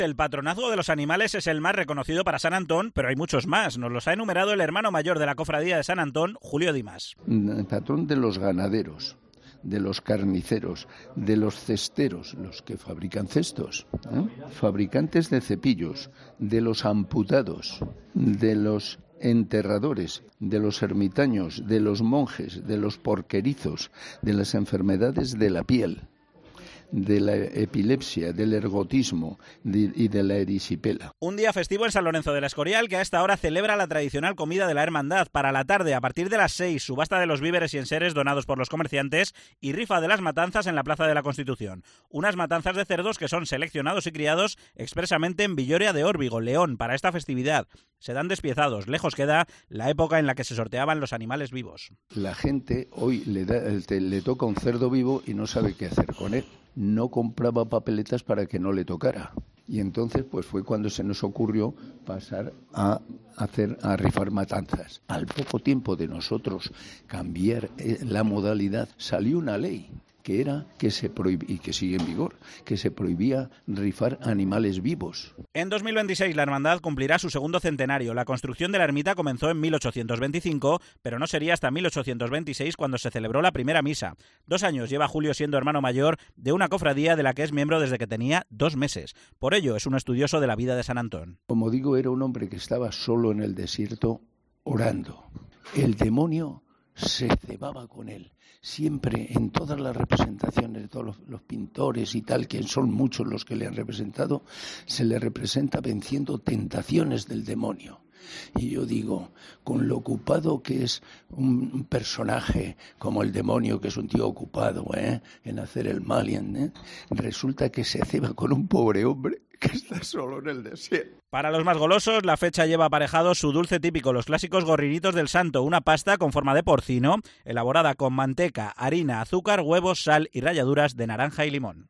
El patronazgo de los animales es el más reconocido para San Antón, pero hay muchos más. Nos los ha enumerado el hermano mayor de la cofradía de San Antón, Julio Dimas. El patrón de los ganaderos, de los carniceros, de los cesteros, los que fabrican cestos, fabricantes de cepillos, de los amputados, de los enterradores, de los ermitaños, de los monjes, de los porquerizos, de las enfermedades de la piel, de la epilepsia, del ergotismo y de la erisipela. Un día festivo en San Lorenzo del Escorial, que a esta hora celebra la tradicional comida de la hermandad. Para la tarde, a partir de las 6, subasta de los víveres y enseres donados por los comerciantes y rifa de las matanzas en la Plaza de la Constitución. Unas matanzas de cerdos que son seleccionados y criados expresamente en Villoria de Órbigo, León, para esta festividad. Se dan despiezados. Lejos queda la época en la que se sorteaban los animales vivos. La gente hoy le toca un cerdo vivo y no sabe qué hacer con él. No compraba papeletas para que no le tocara. Y entonces pues fue cuando se nos ocurrió pasar a rifar matanzas. Al poco tiempo de nosotros cambiar la modalidad, salió una ley que se prohibía, y que sigue en vigor, que se prohibía rifar animales vivos. En 2026 la hermandad cumplirá su segundo centenario. La construcción de la ermita comenzó en 1825, pero no sería hasta 1826 cuando se celebró la primera misa. 2 años lleva Julio siendo hermano mayor de una cofradía de la que es miembro desde que tenía 2 meses. Por ello es un estudioso de la vida de San Antón. Como digo, era un hombre que estaba solo en el desierto orando. El demonio se cebaba con él. Siempre, en todas las representaciones de todos los pintores y tal, que son muchos los que le han representado, se le representa venciendo tentaciones del demonio. Y yo digo, con lo ocupado que es un personaje como el demonio, que es un tío ocupado en hacer el mal, resulta que se ceba con un pobre hombre que está solo en el desierto. Para los más golosos, la fecha lleva aparejado su dulce típico, los clásicos gorrinitos del santo, una pasta con forma de porcino, elaborada con manteca, harina, azúcar, huevos, sal y ralladuras de naranja y limón.